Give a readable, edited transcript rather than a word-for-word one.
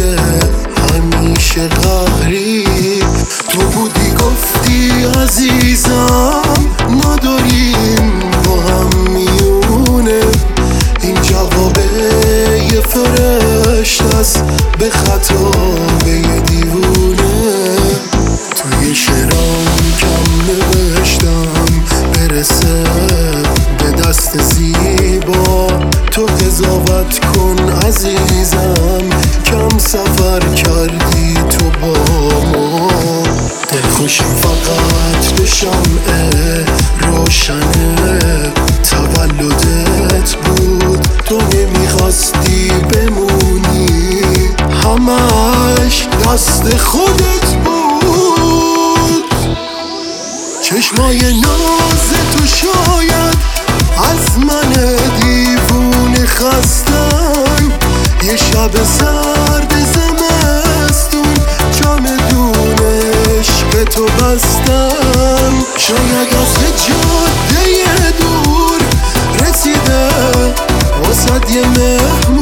همیشه قهری. تو بودی گفتی عزیزم نداریم با هم میونه. این جواب یه فرشته است به خطاب یه دیوونه. توی شعرام کم نوشتم برسه به دست زیبا. تو قضاوت کن عزیزم کم سفر کردی تو با ما. دلخوشم فقط به شمع روشنه تولدت بود. تو نمیخواستی بمونی همش دست خودت بود. چشمای ناز تو شاید از من دیوونه خستن. یه شب سرد زمستون چمدون عشق تو بستن. شاید از یه جاده دور رسیده واسد یه مهمون